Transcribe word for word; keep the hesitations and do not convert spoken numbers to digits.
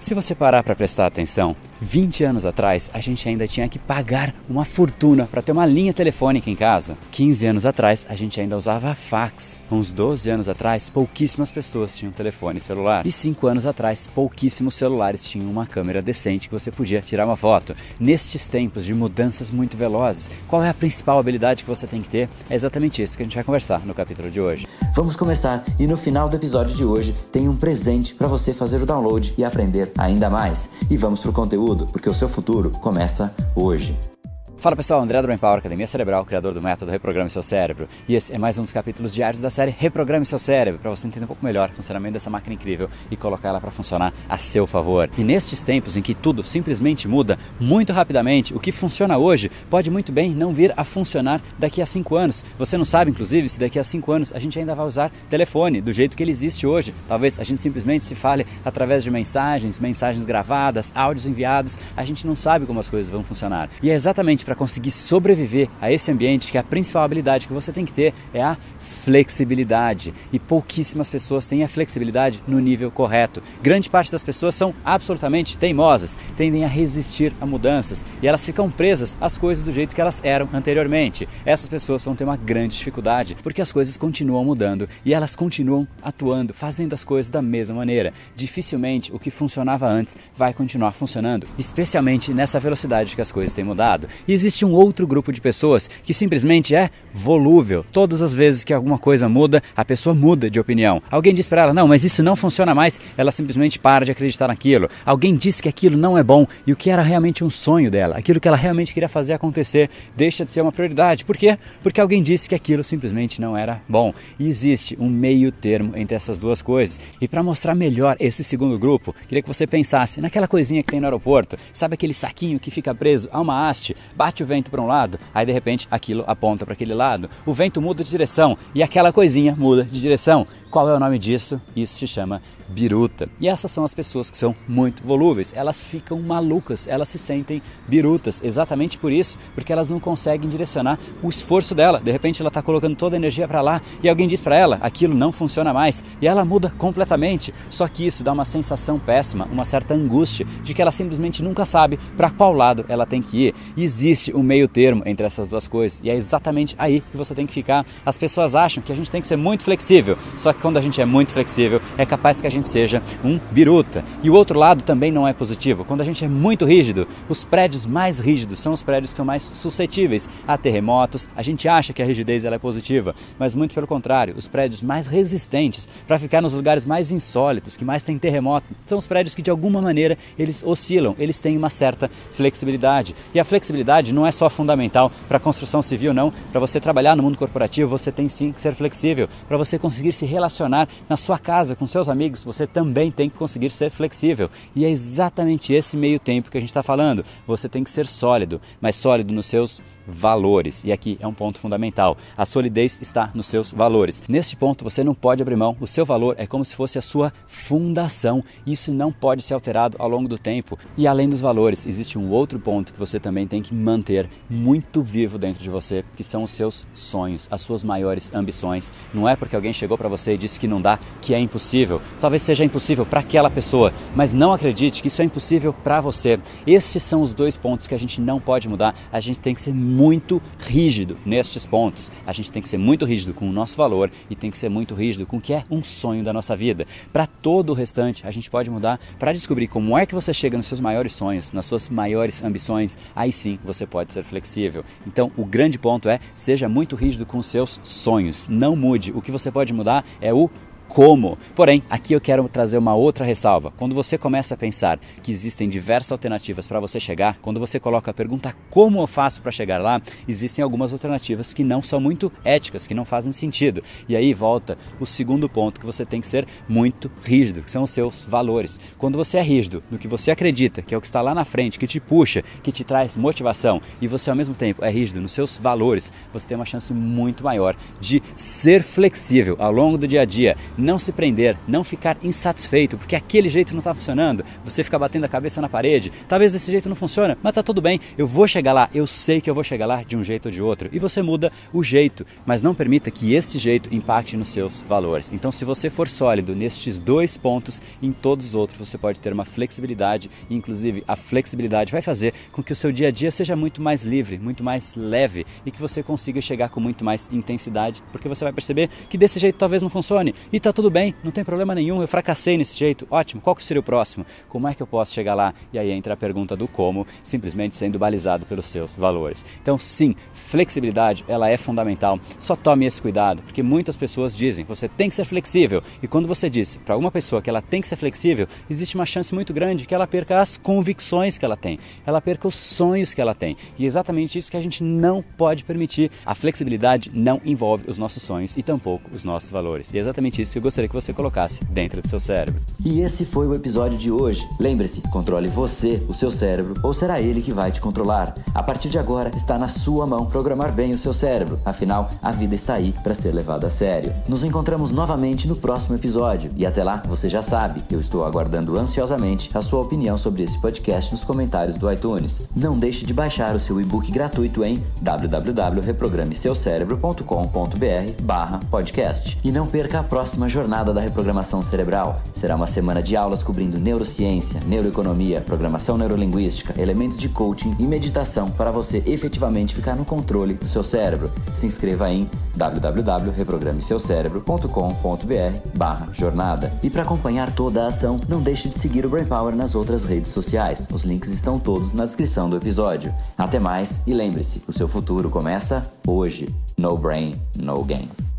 Se você parar para prestar atenção, vinte anos atrás a gente ainda tinha que pagar uma fortuna para ter uma linha telefônica em casa. quinze anos atrás a gente ainda usava fax. Uns doze anos atrás pouquíssimas pessoas tinham telefone celular. E cinco anos atrás pouquíssimos celulares tinham uma câmera decente que você podia tirar uma foto. Nestes tempos de mudanças muito velozes, qual é a principal habilidade que você tem que ter? É exatamente isso que a gente vai conversar no capítulo de hoje. Vamos começar e no final do episódio de hoje tem um presente para você fazer o download e aprender ainda mais. E vamos pro conteúdo, porque o seu futuro começa hoje. Fala pessoal, André do Brain Power, Academia Cerebral, criador do método Reprograme Seu Cérebro. E esse é mais um dos capítulos diários da série Reprograme Seu Cérebro, para você entender um pouco melhor o funcionamento dessa máquina incrível e colocar ela para funcionar a seu favor. E nestes tempos em que tudo simplesmente muda muito rapidamente, o que funciona hoje pode muito bem não vir a funcionar daqui a cinco anos. Você não sabe, inclusive, se daqui a cinco anos a gente ainda vai usar telefone do jeito que ele existe hoje. Talvez a gente simplesmente se fale através de mensagens, mensagens gravadas, áudios enviados. A gente não sabe como as coisas vão funcionar. E é exatamente para conseguir sobreviver a esse ambiente que a principal habilidade que você tem que ter é a flexibilidade. E pouquíssimas pessoas têm a flexibilidade no nível correto. Grande parte das pessoas são absolutamente teimosas, tendem a resistir a mudanças e elas ficam presas às coisas do jeito que elas eram anteriormente. Essas pessoas vão ter uma grande dificuldade porque as coisas continuam mudando e elas continuam atuando, fazendo as coisas da mesma maneira. Dificilmente o que funcionava antes vai continuar funcionando, especialmente nessa velocidade que as coisas têm mudado. E existe um outro grupo de pessoas que simplesmente é volúvel. Todas as vezes que alguma coisa muda, a pessoa muda de opinião. Alguém diz para ela, não, mas isso não funciona mais, ela simplesmente para de acreditar naquilo. Alguém diz que aquilo não é bom e o que era realmente um sonho dela, aquilo que ela realmente queria fazer acontecer, deixa de ser uma prioridade. Por quê? Porque alguém disse que aquilo simplesmente não era bom. E existe um meio termo entre essas duas coisas. E para mostrar melhor esse segundo grupo, queria que você pensasse naquela coisinha que tem no aeroporto. Sabe aquele saquinho que fica preso a uma haste, bate o vento para um lado, aí de repente aquilo aponta para aquele lado. O vento muda de direção e aquela coisinha muda de direção. Qual é o nome disso? Isso se chama biruta. E essas são as pessoas que são muito volúveis. Elas ficam malucas, elas se sentem birutas. Exatamente por isso, porque elas não conseguem direcionar o esforço dela. De repente ela está colocando toda a energia para lá e alguém diz para ela, aquilo não funciona mais. E ela muda completamente. Só que isso dá uma sensação péssima, uma certa angústia de que ela simplesmente nunca sabe para qual lado ela tem que ir. E existe um meio termo entre essas duas coisas. E é exatamente aí que você tem que ficar. As pessoas acham que a gente tem que ser muito flexível. Só que quando a gente é muito flexível, é capaz que a gente seja um biruta. E o outro lado também não é positivo. Quando a gente é muito rígido, os prédios mais rígidos são os prédios que são mais suscetíveis a terremotos. A gente acha que a rigidez ela é positiva, mas muito pelo contrário, os prédios mais resistentes para ficar nos lugares mais insólitos, que mais tem terremoto, são os prédios que de alguma maneira eles oscilam, eles têm uma certa flexibilidade. E a flexibilidade não é só fundamental para a construção civil, não. Para você trabalhar no mundo corporativo, você tem sim que ser flexível. Para você conseguir se relacionar na sua casa com seus amigos, você também tem que conseguir ser flexível. E é exatamente esse meio tempo que a gente está falando. Você tem que ser sólido, mas sólido nos seus valores. E aqui é um ponto fundamental. A solidez está nos seus valores. Neste ponto você não pode abrir mão. O seu valor é como se fosse a sua fundação. Isso não pode ser alterado ao longo do tempo. E além dos valores, existe um outro ponto que você também tem que manter muito vivo dentro de você, que são os seus sonhos, as suas maiores ambições. Não é porque alguém chegou para você e disse que não dá, que é impossível. Talvez seja impossível para aquela pessoa, mas não acredite que isso é impossível para você. Estes são os dois pontos que a gente não pode mudar. A gente tem que ser muito rígido nestes pontos. A gente tem que ser muito rígido com o nosso valor e tem que ser muito rígido com o que é um sonho da nossa vida. Para todo o restante, a gente pode mudar para descobrir como é que você chega nos seus maiores sonhos, nas suas maiores ambições. Aí sim você pode ser flexível. Então, o grande ponto é, seja muito rígido com os seus sonhos. Não mude. O que você pode mudar é o como. Porém, aqui eu quero trazer uma outra ressalva. Quando você começa a pensar que existem diversas alternativas para você chegar, quando você coloca a pergunta como eu faço para chegar lá, existem algumas alternativas que não são muito éticas, que não fazem sentido. E aí volta o segundo ponto, que você tem que ser muito rígido, que são os seus valores. Quando você é rígido no que você acredita, que é o que está lá na frente, que te puxa, que te traz motivação, e você ao mesmo tempo é rígido nos seus valores, você tem uma chance muito maior de ser flexível ao longo do dia a dia. não se prender, não ficar insatisfeito, porque aquele jeito não está funcionando, você fica batendo a cabeça na parede, talvez desse jeito não funciona, mas tá tudo bem, eu vou chegar lá, eu sei que eu vou chegar lá de um jeito ou de outro, e você muda o jeito, mas não permita que este jeito impacte nos seus valores. Então, se você for sólido nestes dois pontos, em todos os outros você pode ter uma flexibilidade, e inclusive a flexibilidade vai fazer com que o seu dia a dia seja muito mais livre, muito mais leve, e que você consiga chegar com muito mais intensidade, porque você vai perceber que desse jeito talvez não funcione, e tá tudo bem, não tem problema nenhum, eu fracassei nesse jeito, ótimo, qual que seria o próximo? Como é que eu posso chegar lá? E aí entra a pergunta do como, simplesmente sendo balizado pelos seus valores. Então sim, flexibilidade, ela é fundamental, só tome esse cuidado, porque muitas pessoas dizem, você tem que ser flexível, e quando você diz para alguma pessoa que ela tem que ser flexível, existe uma chance muito grande que ela perca as convicções que ela tem, ela perca os sonhos que ela tem, e é exatamente isso que a gente não pode permitir. A flexibilidade não envolve os nossos sonhos e tampouco os nossos valores, e é exatamente isso que eu gostaria que você colocasse dentro do seu cérebro. E esse foi o episódio de hoje. Lembre-se, controle você, o seu cérebro, ou será ele que vai te controlar? A partir de agora, está na sua mão programar bem o seu cérebro, afinal, a vida está aí para ser levada a sério. Nos encontramos novamente no próximo episódio, e até lá, você já sabe, eu estou aguardando ansiosamente a sua opinião sobre esse podcast nos comentários do iTunes. Não deixe de baixar o seu e-book gratuito em w w w ponto reprograme seu cérebro ponto com ponto b r barra podcast. E não perca a próxima jornada da reprogramação cerebral. Será uma semana de aulas cobrindo neurociência, neuroeconomia, programação neurolinguística, elementos de coaching e meditação para você efetivamente ficar no controle do seu cérebro. Se inscreva em w w w ponto reprograme seu cérebro ponto com ponto b r barra jornada. E para acompanhar toda a ação, não deixe de seguir o Brain Power nas outras redes sociais. Os links estão todos na descrição do episódio. Até mais e lembre-se, o seu futuro começa hoje. No brain, no game.